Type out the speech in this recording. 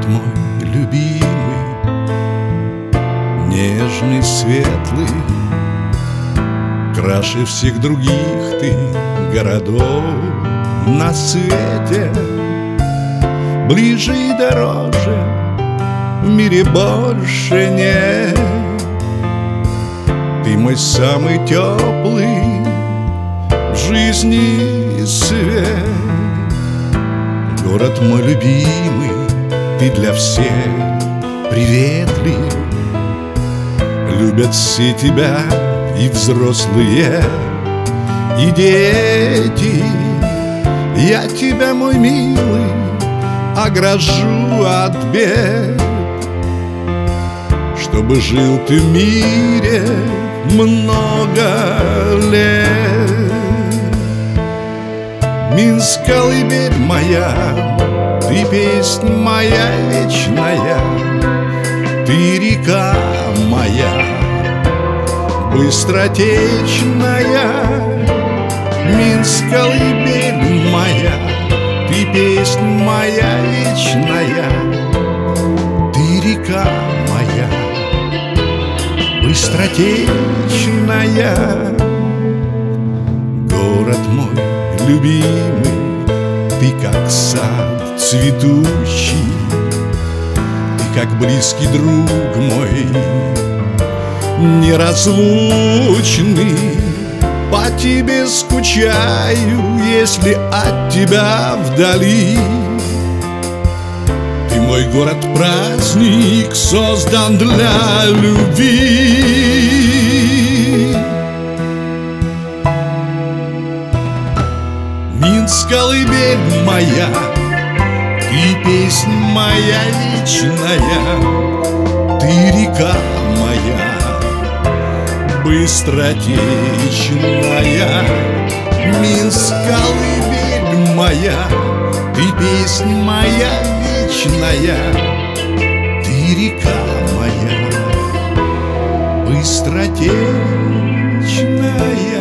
мой любимый, нежный, светлый, краше всех других ты городов на свете, ближе и дороже в мире больше нет. Ты мой самый теплый в жизни свет. Город мой любимый, ты для всех приветлив. Любят все тебя и взрослые, и дети. Я тебя, мой милый, огражу от бед, чтобы жил ты в мире много лет. Минск, колыбель моя, ты песнь моя вечная, ты река моя, быстротечная. Минск, колыбель моя, ты песнь моя вечная, ты река моя, быстротечная. Город мой любимый, ты как сад цветущий, ты как близкий друг мой неразлучный. По тебе скучаю, если от тебя вдали. Ты мой город-праздник, создан для любви. Минск, колыбель моя, ты песнь моя вечная, ты река моя, быстротечная. Минск, колыбель моя, ты песнь моя вечная, ты река моя, быстротечная.